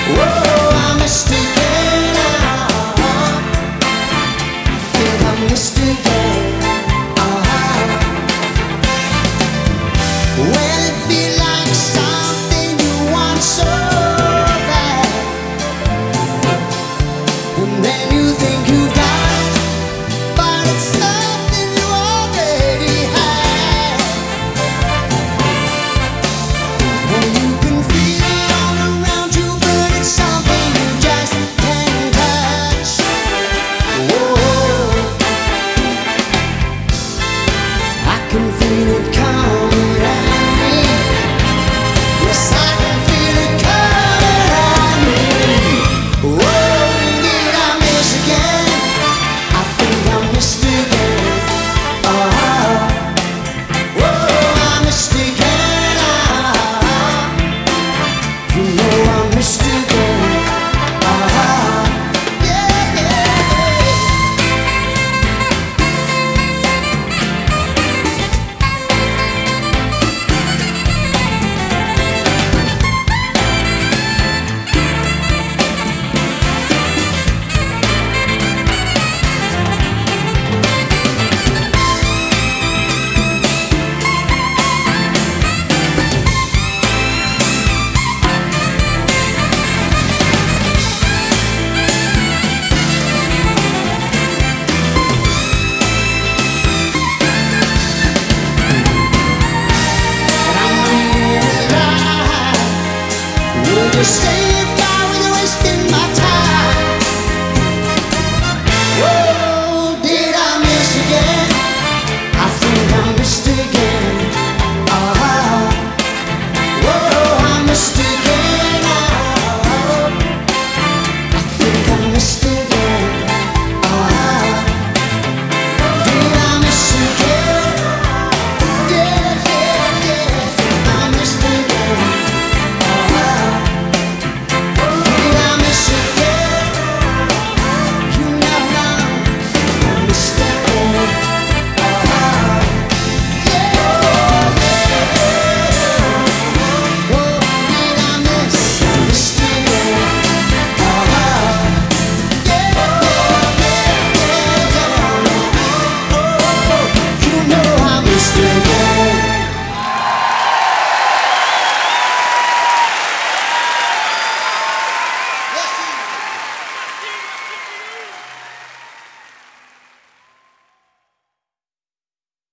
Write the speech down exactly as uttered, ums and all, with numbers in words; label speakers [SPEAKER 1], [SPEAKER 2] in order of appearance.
[SPEAKER 1] Whoa, I'm mistaken. Uh-huh. Think I'm mistaken. Uh-huh. Well, it feel like something you want so bad, and then you think you've got it, but it's something you already had. And you can feel it all around you, but it's something you just can't touch. Whoa, I can feel it coming at me. Yes, I can feel it coming at me. Whoa, did I miss again? I think I missed again. Uh-huh. Whoa, I'm mistaken. Uh-huh. You know I'm mistaken. Uh-huh. Yeah, yeah. And I'm reading it live. Will you stay?